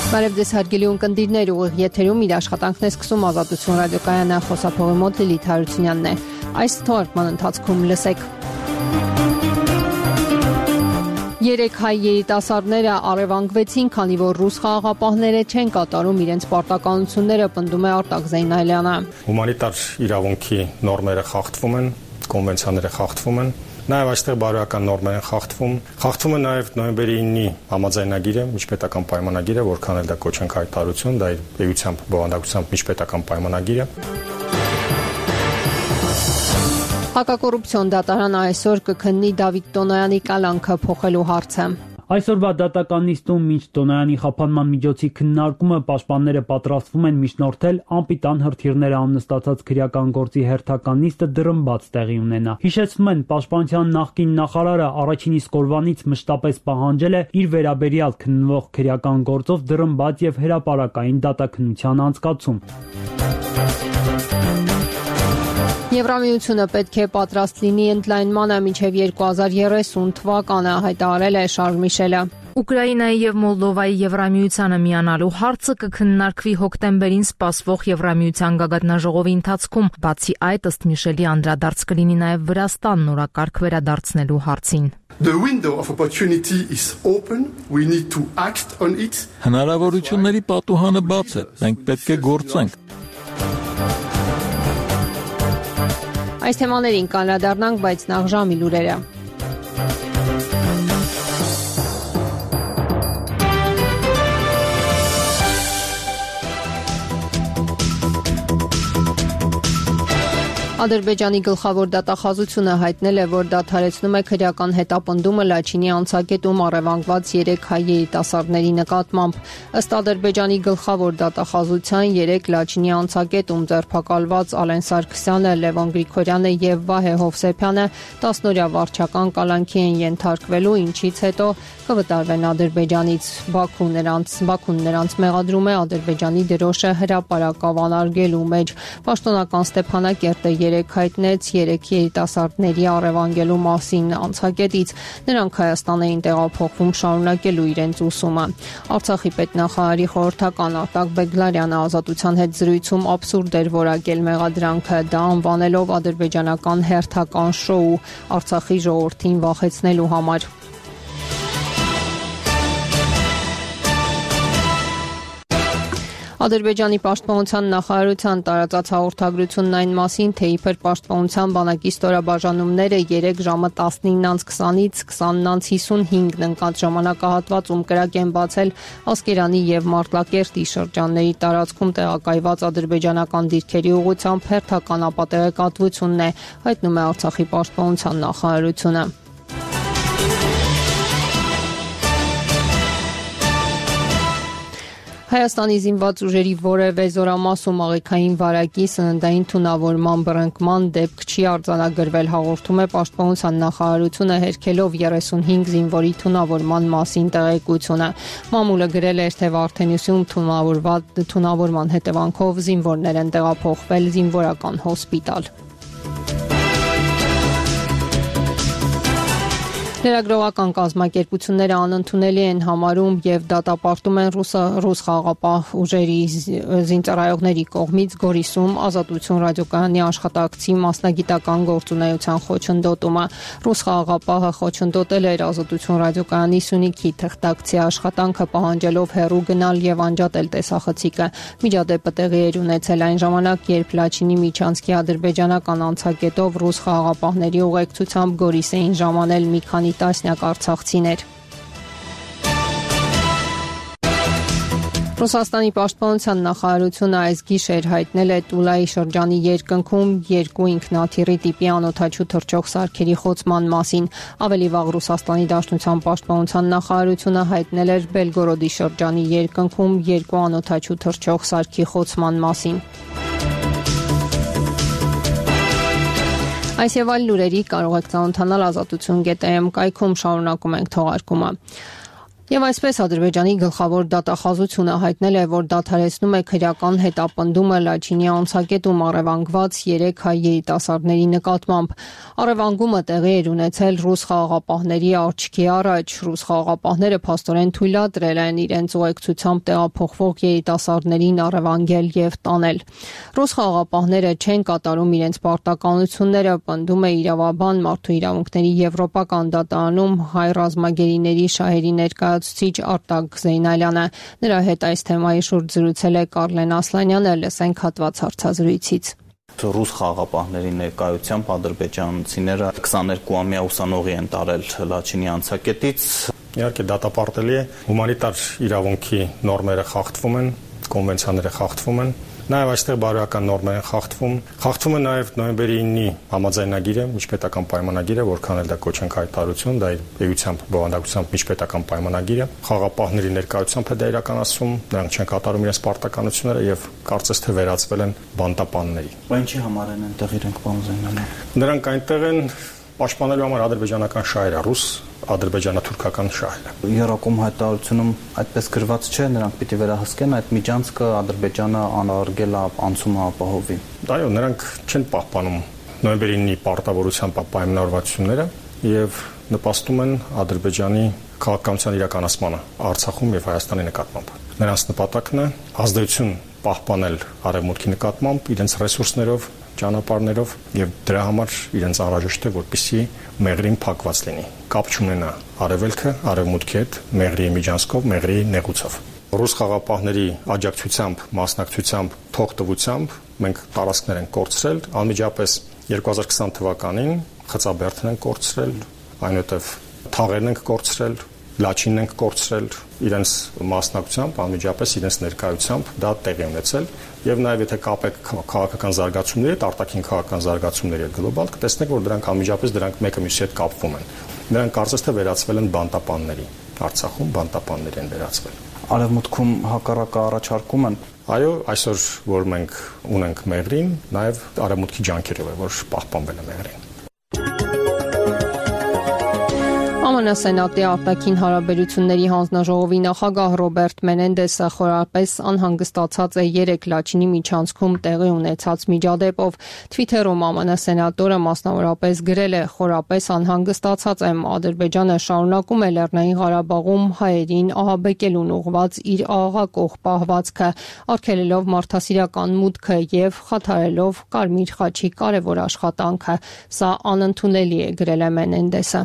Բարև ձեզ հարգելի ունկնդիրներ, ուղիղ եթերում իր աշխատանքն է սկսում Ազատություն ռադիոկայանը, խոսափողի մոտ Լիլիթ Հարությունյանն է։ Այս թողարկման ընթացքում լսեք. 3 հայ երիտասարդները առևանգվեցին, քանի որ ռուս խաղաղապահները չեն կատարում իրենց պարտականությունները, պնդում է Արտակ Զեյնալյանը։ Հումանիտար իրավունքի նորմերը խախտվում են, կոնվենցիաները խախտվում են։ Նաև այստեղ բարոյական նորմեր են խախտվում է նաև նոյեմբերի 9-ի համաձայնագիրը, միջպետական պայմանագիրը, որքան էլ դա կոչենք հայտարարություն, դա իր էությամբ, բովանդակությամբ միջպետական պայմանագիրը։ Հակակոռուպցիոն դատարանը այսօր կքննի Դավիթ Տոնոյանի կալանքը փոխելու հարցը։ Այսօրվա դատական նիստում մինչ Տոնոյանի խափանման միջոցի քննարկումը պաշտպանները պատրաստվում են միջնորդել անպիտան հրթիռները ամնստացած քրեական գործի հերթական նիստը դռնբաց տեղի ունենա։ Հիշեցնում են, պաշտպանության նախկին նախարարը առաջին իսկ օրվանից մշտապես պահանջել է իր վերաբերյալ քննվող քրեական գործով դռնբաց եւ հրապարակային դատաքննության անցկացում։ Եվրամիությունը պետք է պատրաստ լինի ընդլայնմանը մինչև 2030 թվականը, հայտարարել է Շարլ Միշելը։ Ուկրաինայի եւ Մոլդովայի Եվրամիությանը միանալու հարցը կքննարկվի հոկտեմբերին սպասվող Եվրամիության գագաթնաժողովի ընթացքում, բացի այդ, ըստ Միշելի, անդրադարձ կլինի նաեւ Վրաստանն օրակարգ վերադարձնելու հարցին։ The window of opportunity is open. We need to act on it. Հնարավորությունների պատուհանը բաց է, մենք պետք է գործենք։ Այս թեմաներին կանրադառնանք, բայց նախ ժամի լուրերը։ Ադրբեջանի գլխավոր դատախազությունը հայտնել է, որ դադարեցնում է քրեական հետապնդումը Լաչինի անցակետում առևանգված 3 հայ երիտասարդների նկատմամբ։ Ըստ Ադրբեջանի գլխավոր դատախազության 3 Լաչինի անցակետում ձերբակալված Ալեն Սարգսյանը, Լևոն Գրիգորյանը եւ Վահե Հովսեփյանը 10-օրյա վարչական կալանքի են ենթարկվելու, ինչից հետո կվտարվեն Ադրբեջանից։ Բաքուն նրանց մեղադրում է Ադրբեջանի դրոշը հրապարակավանարգելու մեջ։ Պաշտոնական Ստեփանակերտը 3 հայտնեց 3 երիտասարդների առևանգելու մասին անցակետից։ Նրանք Հայաստան էին տեղափոխվում շարունակելու իրենց ուսումը։ Արցախի պետնախարարի խորհրդական Արտակ Բեգլարյանը Ազատության հետ զրույցում աբսուրդ էր որակել մեղադրանքը, դա անվանելով ադրբեջանական հերթական շոու Արցախի ժողովրդին վախեցնելու համար։ Ադրբեջանի պաշտպանության նախարարության տարածած հաղորդագրությունն այն մասին, թե իբր պաշտպանության բանակի ստորաբաժանումները 3 ժամը 19:20-ից 20:55 ընկած ժամանակահատվածում կրակ են բացել Ասկերանի եւ Մարտլակերտի շրջանների տարածքում տեղակայված ադրբեջանական դիրքերի ուղղությամբ հերթական ապատեղեկատվությունն է, հայտնում է Արցախի պաշտպանության նախարարությունը։ Հայաստանի զինված ուժերի որևէ զորամասում աղիքային վարակի, սննդային թունավորման, բռնկման դեպք չի արձանագրվել, հաղորդում է Պաշտպանության նախարարությունը հերքելով 35 զինվորի թունավորման մասին տեղեկությունը։ Մամուլը գրել էր, թե Վարդենիսում թունավորման հետևանքով զինվորներ են տեղափոխվել զինվորական հոսպիտալ։ Լրագրողական կազմակերպությունները անընդունելի են համարում եւ դատապարտում են ռուս խաղաղապահ ուժերի զինծառայողների կողմից Գորիսում Ազատություն ռադիոկայանի աշխատակցի մասնագիտական գործունեության խոչընդոտումը։ Ռուս խաղաղապահը խոչընդոտել էր Ազատություն ռադիոկայանի Սյունիքի թղթակցի աշխատանքը, պահանջելով հեռու գնալ եւ անջատել տեսախցիկը։ Միջադեպը տեղի էր ունեցել այն ժամանակ, երբ Լաչինի միջանցքի ադրբեջանական անցակետով ռուս խաղաղապահների ուղեկցությամբ Գորիս էին ժամանել մի քանի տասնյակ արցախցիներ։ Ռուսաստանի պաշտպանության նախարարությունը այս գիշեր հայտնել է Տուլայի շրջանի երկնքում 2 ինքնաթիռի տիպի անօդաչու թռչող սարքերի խոցման մասին։ Ավելի վաղ Ռուսաստանի Դաշնության պաշտպանության նախարարությունը հայտնել էր Բելգորոդի շրջանի երկնքում 2 անօդաչու թռչող սարքի խոցման մասին։ Այս եւ այլ լուրերի կարող եք ծանոթանալ ազատություն.am կայքում, շարունակում ենք թողարկումը։ Եվ այսպես Ադրբեջանի գլխավոր դատախազությունը հայտնել է, որ դադարեցնում է քրեական հետապնդումը Լաչինի անցակետում առևանգված 3 հայ երիտասարդների նկատմամբ։ Առևանգումը տեղի էր ունեցել ռուս խաղաղապահների աչքի առաջ։ Ռուս խաղաղապահները փաստորեն թույլատրել են իրենց ուղեկցությամբ տեղափոխվող երիտասարդներին առևանգել եւ տանել։ Ռուս խաղաղապահները չեն կատարում իրենց պարտականությունները, պնդում է իրավաբան Մարդու իրավունքների եվրոպական դատարանում հայ ռազմագերիների շահերի ներկայացուցիչ Արտակ Զեյնալյանը։ Նրա հետ այս թեմայի շուրջ զրուցել է Կարլեն Ասլանյանը, լսենք հատված հարցազրույցից։ Ռուս խաղաղապահների ներկայությամբ ադրբեջանցիները 22-ամյա ուսանողի են տարել Լաչինի անցակետից։ Իհարկե դատապարտելի է, հումանիտար իրավունքի նորմերը խախտվում են, կոնվենցիաները խախտվում են, նաև այստեղ բարոյական նորմեր են խախտվում։ Խախտվում է նաև նոյեմբերի 9-ի համաձայնագիրը, միջպետական պայմանագիրը, որքան էլ դա կոչենք հայտարարություն, դա իր էությամբ, բովանդակությամբ միջպետական պայմանագիրը։ Խաղաղապահների ներկայությամբ է դա իրականացվում, նրանք չեն կատարում իրենց պարտականությունները եւ կարծես թե վերածվել են բանտապանների։ Ինչի համար են այնտեղ իրենք պարոն Զեյնալյան։ Նրանք այնտեղ են պաշտպանելու համար ադրբեջանական շահերը, ռուս ադրբեջանա-թուրքական շահերը։ Երակոմ հայտարարությունում այդպես գրված չէ, նրանք պիտի վերահսկեն այդ միջանցքը Ադրբեջանը անարգել անցումը ապահովի։ Այո, նրանք չեն պահպանում նոյեմբերի 9-ի պարտավորությամբ պայմանավորվածությունները եւ նպաստում են Ադրբեջանի քաղաքականության իրականացմանը Արցախում եւ Հայաստանի նկատմամբ։ Նրանց նպատակն է ազդեցություն պահպանել արևմուտքի նկատմամբ իրենց ռեսուրսներով, ճանապարհներով եւ դրա համար իրենց անհրաժեշտ է, որպեսզի մեղրին փակված լինի։ Կապ չունենա արևելքը արևմուտքի հետ մեղրի միջանցքով, մեղրի նեղուցով։ Ռուս խաղաղապահների աջակցությամբ, մասնակցությամբ, թողտվությամբ մենք տարածքներ ենք կորցրել, անմիջապես 2020 թվականին Խծաբերդն են կորցրել, այնուհետև Թաղերն ենք կորցրել, Լաչինն ենք կորցրել, իրենց մասնակցությամբ, անմիջապես իրենց ներկայությամբ դա տեղի ունեցել եւ նաեւ եթե կապեք քաղաքական զարգացումների հետ, արտաքին քաղաքական զարգացումների հետ գլոբալ, կտեսնեք, որ դրանք անմիջապես մեկը մյուսի հետ կապվում են։ Նրանք կարծես թե վերածվել են բանտապանների, Արցախում բանտապաններ են վերածվել։ Արևմուտքում հակառակը առաջարկում են։ Այո, այսօր որ մենք ունենք մեղրին, նաեւ արևմուտքի ջանքերով է, որ պահպանվել է մեղրին։ ԱՄՆ Սենատի արտաքին հարաբերությունների հանձնաժողովի նախագահ Ռոբերտ Մենենդեսը խորապես անհանգստացած է 3 Լաչինի միջանցքում տեղի ունեցած միջադեպով։ Թվիթերում ԱՄՆ սենատորը մասնավորապես գրել է. «Խորապես անհանգստացած եմ, Ադրբեջանը շարունակում է Լեռնային Ղարաբաղում հայերին ահաբեկելուն ուղղված իր աղաղակող պահվածքը, արգելելով մարդասիրական մուտքը եւ խաթարելով Կարմիր խաչի կարևոր աշխատանքը։ Սա անընդունելի է», գրել է Մենենդեսը։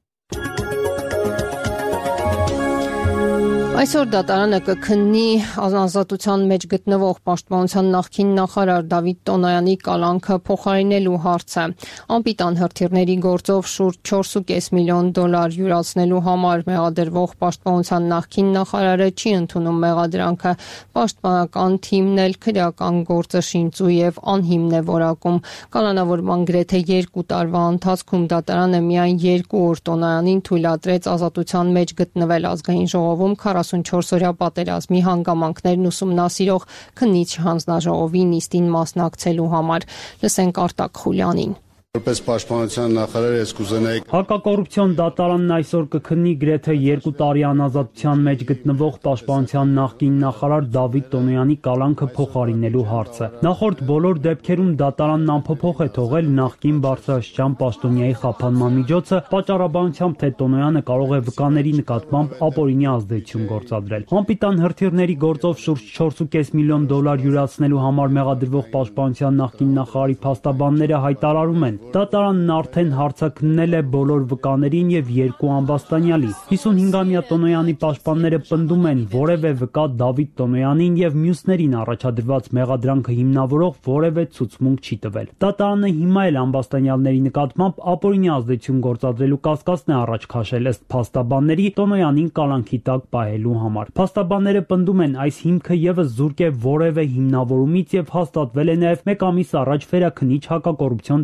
Այսօր դատարանը կքննի ազատության մեջ գտնվող պաշտպանության նախկին նախարար Դավիթ Տոնոյանի կալանքը փոխարինելու հարցը։ Անպիտան հրթիռների գործով շուրջ $4.5 միլիոն յուրացնելու համար մեղադրվող պաշտպանության նախկին նախարարը չի ընդունում մեղադրանքը։ Պաշտպանական թիմն էլ քրեական գործը շինծու եւ անհիմն է որակում։ Կալանավորման գրեթե 2 տարվա ընթացքում դատարանը միայն 2 օր Տոնոյանին թույլատրեց ազատության մեջ գտնվել ազգային ժողովում 44-օրյա պատերազմի հանգամանքներն ուսումնասիրող քննիչ հանձնաժողովի նիստին մասնակցելու համար։ Լսենք Արտակ Խուլյանին։ Որպես պաշտպանության նախարար ես կուզենայի Հակակոռուպցիոն դատարանն այսօր կքննի գրեթե 2 տարի անազատության մեջ գտնվող պաշտպանության նախկին նախարար Դավիթ Տոնոյանի կալանքը փոխարինելու հարցը։ Նախորդ բոլոր դեպքերում դատարանն անփոփոխ է թողել նախկին բարձրաստիճան պաշտոնյայի խափանման միջոցը, պատճառաբանությամբ թե Տոնոյանը կարող է վկաների նկատմամբ ապօրինի ազդեցություն գործադրել։ Անպիտան հրթիռների գործով շուրջ $4.5 միլիոն յուրացնելու համար մեղադրվող պաշտպանության նախկին նախարարի փաստաբանները հայտարարում են. Դատարանն արդեն հարցաքննել է բոլոր վկաներին եւ 2 ամբաստանյալի։ 55-ամյա Տոնոյանի պաշտպանները պնդում են, որևէ վկա Դավիթ Տոնոյանին եւ մյուսներին առաջադրված մեղադրանքը հիմնավորող որևէ ցուցմունք չի տվել։ Դատարանը հիմա էլ ամբաստանյալների նկատմամբ ապօրինի ազդեցություն գործադրելու կասկածն է առաջ քաշել ըստ փաստաբանների Տոնոյանին կալանքի տակ պահելու համար։ Փաստաբանները պնդում են, այս հիմքը եւս զուրկ է որևէ հիմնավորումից եւ հաստատվել է նաեւ 1 ամիս առաջ վերաքննիչ հակակոռուպցիոն դատարանի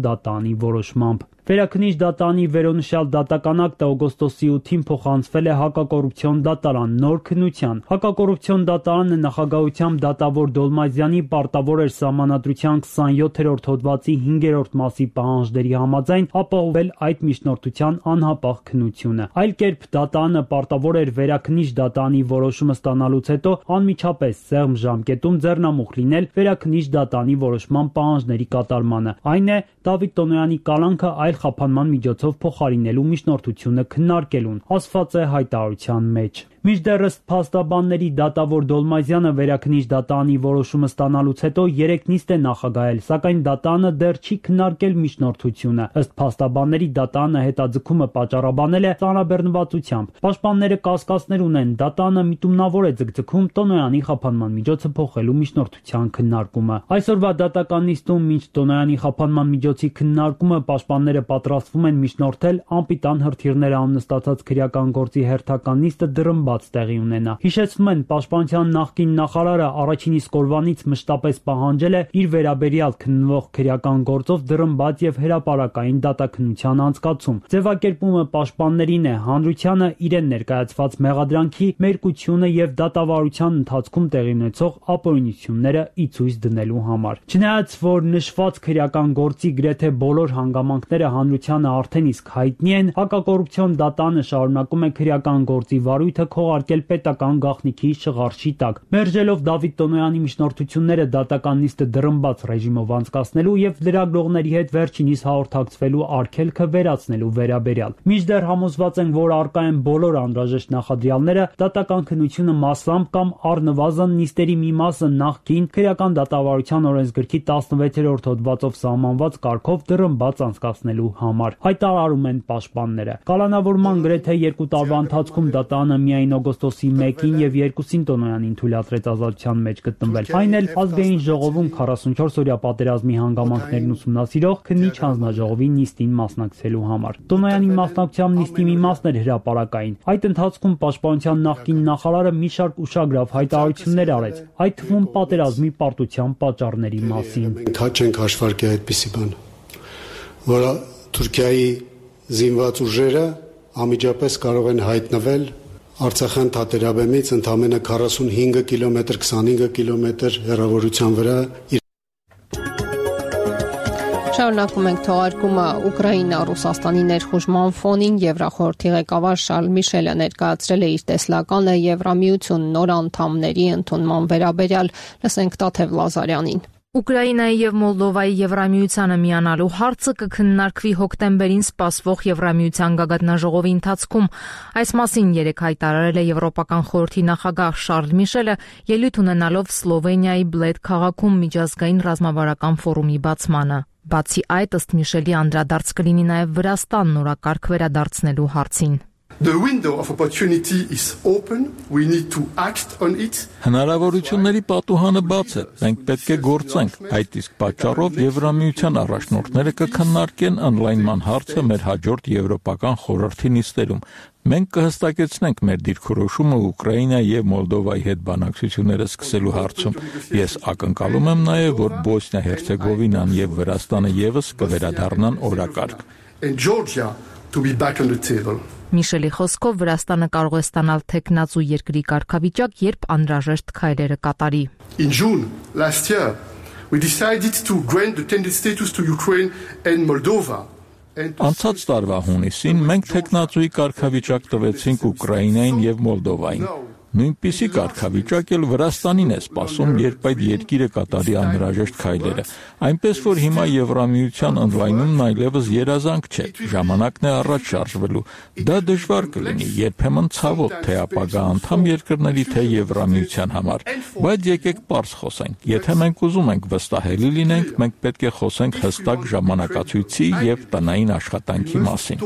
դատանի որոշմամբ։ Վերաքննիչ դատանի վերոնշյալ դատական ակտը օգոստոսի 8-ին փոխանցվել է հակակոռուպցիոն դատարան նոր քննության։ Հակակոռուպցիոն դատարանը նախագահությամբ դատավոր Դոլմազյանի պարտավոր էր Սահմանադրության 27-րդ հոդվածի 5-րդ մասի պահանջների համաձայն ապահովել այդ միջնորդության անհապաղ քննությունը։ Այլ կերպ դատարանը պարտավոր էր վերաքննիչ դատանի որոշումը ստանալուց հետո անմիջապես սեղմ ժամկետում ձեռնամուխ լինել վերաքննիչ դատանի որոշման պահանջների կատարմանը։ Այն է Դավիթ Տոնոյանի կալանքը այլ խափանման միջոցով փոխարինելու միջնորդությունը քննարկելուն, ասված է հայտարարության մեջ։ Մինչդեռ ըստ փաստաբանների դատավոր Դոլմազյանը վերաքննիչ դատանի որոշումը ստանալուց հետո 3 նիստ է նախագահել, սակայն դատանը դեռ չի քննարկել միջնորդությունը։ Ըստ փաստաբանների դատանը հետաձգումը պատճառաբանել է ծանրաբեռնվածությամբ։ Պաշտպանները կասկածներ ունեն, դատանը միտումնավոր է ձգձգում Տոնոյանի խափանման միջոցը փոխելու միջնորդության քննարկումը։ Այսօրվա դատական նիստում մինչ Տոնոյանի խափանման միջոցի քննարկումը պաշտպանները պատրաստվում են միջնորդել անպիտան հրթիռներ ամնստացած քրեական գործի հերթական նիստը դրմբաց տեղի ունենա։ Հիշեցնում են, պաշտպանության նախկին նախարարը առաջին իսկ օրվանից մշտապես պահանջել է իր վերաբերյալ քննվող քրեական գործով դրմբաց եւ հրապարակային դատաքննության անցկացում։ Ձևակերպումը պաշտպաններին է հանրությանը իրեն ներկայացված մեղադրանքի մերկությունը եւ դատավարության ընթացքում տեղի ունեցող ապօրինությունները ի ցույց դնելու համար։ Չնայած որ նշված քրեական գործի գրեթե բոլոր հանգամանքները հանրությանը արդեն իսկ հայտնի են, հակակոռուպցիոն դատանը շարունակում է քրեական գործի վարույթը քողարկել պետական գաղտնիքի շղարշի տակ, մերժելով Դավիթ Տոնոյանի միջնորդությունները դատական նիստը դրմբաց ռեժիմով անցկացնելու եւ լրագրողների հետ վերջինիս հաղորդակցվելու արգելքը վերացնելու վերաբերյալ։ Մինչդեռ համոզված են, որ առկա են բոլոր անհրաժեշտ նախադրյալները դատական քննությունը մասամբ կամ առնվազն նիստերի մի մասը նախկին քրեական դատավարության օրենսգրքի 16-րդ հոդվածով սահմանված կարգով դրմբաց անցկացնելու համար, հայտարարում են պաշտպանները։ Կալանավորման գրեթե 2 տարվա ընթացքում դատանը միայն օգոստոսի 1-ին եւ 2-ին Տոնոյանին թույլատրեց ազատության մեջ գտնվել։ Այն էլ ազգային ժողովում 44-օրյա պատերազմի հանգամանքներն ուսումնասիրող քննիչ հանձնաժողովի նիստին մասնակցելու համար։ Տոնոյանի մասնակցությամբ նիստի մի մասն էր հրապարակային։ Այդ ընթացքում պաշտպանության նախկին նախարարը մի շարք ուշագրավ հայտարարություններ արեց, այդ թվում պատերազմի պարտության պատճառների մասին։ Հաճ ենք հաշվարկի այդպիսի բան, որ Թուրքիայի զինված ուժերը անմիջապես կարող են հայտնվել Արցախյան թատերաբեմից ընդամենը 45 կիլոմետր, 25 կիլոմետր հեռավորության վրա։ Շարունակում ենք թողարկումը Ուկրաինա-Ռուսաստանի ներխուժման ֆոնին Եվրախորհրդի ղեկավար Շարլ Միշելը ներկայացրել է իր տեսլականը Եվրամիություն նոր անդամների ընդունման վերաբերյալ։ Լսենք Տաթև Լազարյանին։ Ուկրաինայի եւ Մոլդովայի Եվրամիությանը միանալու հարցը կքննարկվի հոկտեմբերին սպասվող Եվրամիության գագաթնաժողովի ընթացքում։ Այս մասին երեկ հայտարարել է Եվրոպական խորհրդի նախագահ Շարլ Միշելը, ելույթ ունենալով Սլովենիայի Բլեդ քաղաքում միջազգային ռազմավարական ֆորումի բացմանը։ Բացի այդ, ըստ Միշելի, անդրադարձ կլինի նաեւ Վրաստանն օրակարգ վերադարձնելու հարցին։ The window of opportunity is open. We need to act on it. Հնարավորությունների պատուհանը բաց է, մենք պետք է գործենք։ Այդ իսկ պատճառով Եվրամիության առաջնորդները կքննարկեն ընդլայնման հարցը մեր հաջորդ Եվրոպական խորհրդի նիստերում։ Մենք կհստակեցնենք մեր դիրքորոշումը Ուկրաինայի եւ Մոլդովայի հետ բանակցությունները սկսելու հարցում։ Ես ակնկալում եմ նաեւ, որ Բոսնիա-Հերցեգովինան եւ Վրաստանը եւս կվերադառնան օրակարգ։ And Georgia to be back on the table. Միշելի խոսքով Վրաստանը կարող է ստանալ թեկնածու երկրի կարգավիճակ, երբ անհրաժեշտ քայլերը կատարի։ In June last year, we decided to grant the candidate status to Ukraine and Moldova. Անցած տարվա հունիսին մենք թեկնածուի կարգավիճակ տվեցինք Ուկրաինային եւ Մոլդովային։ Նույնպիսի կարգավիճակ էլ Վրաստանին է սպասում, երբ այդ երկիրը կատարի անհրաժեշտ քայլերը։ Այնպես որ հիմա Եվրամիության ընդլայնումն այլևս երազանք չէ, ժամանակն է առաջ շարժվելու։ Դա դժվար կլինի, երբեմն ցավոտ, թե ապագա անդամ երկրների, թե Եվրամիության համար։ Բայց եկեք պարզ խոսենք։ Եթե մենք ուզում ենք վստահելի լինենք, մենք պետք է խոսենք հստակ ժամանակացույցի եւ տնային աշխատանքի մասին։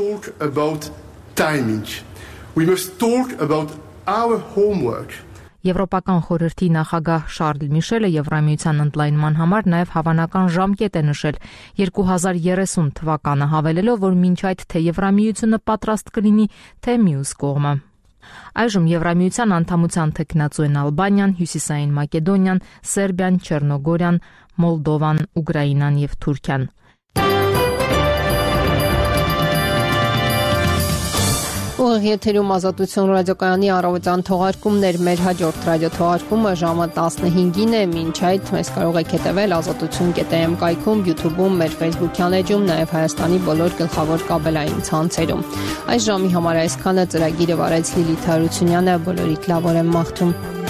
We must talk about our homework. Եվրոպական խորհրդի նախագահ Շարլ Միշելը Եվրամիության ընդլայնման համար նաև հավանական ժամկետ է նշել 2030 թվականը, հավելելով, որ մինչ այդ թե Եվրամիությունը պատրաստ կլինի, թե մյուս կողմը։ Այժմ Եվրամիության անդամության թեկնածու են Ալբանիան, Հյուսիսային Մակեդոնիան, Սերբիան, Չեռնոգորիան, Մոլդովան, Ուկրաինան եւ Թուրքիան։ Ուղիղ եթերում Ազատություն ռադիոկայանի առավոտյան թողարկումներ, մեր հաջորդ ռադիոթողարկումը ժամը 15-ին է, մինչ այդ մեզ կարող եք հետևել azatutun.am կայքում, YouTube-ում, մեր Facebook-յան էջում, նաև Հայաստանի բոլոր գլխավոր կաբելային ցանցերում։ Այս ժամի համար այսքանը, ծրագիրը վարեց Լիլիթ Հարությունյանը, բոլորիդ լավ օր եմ մաղթում։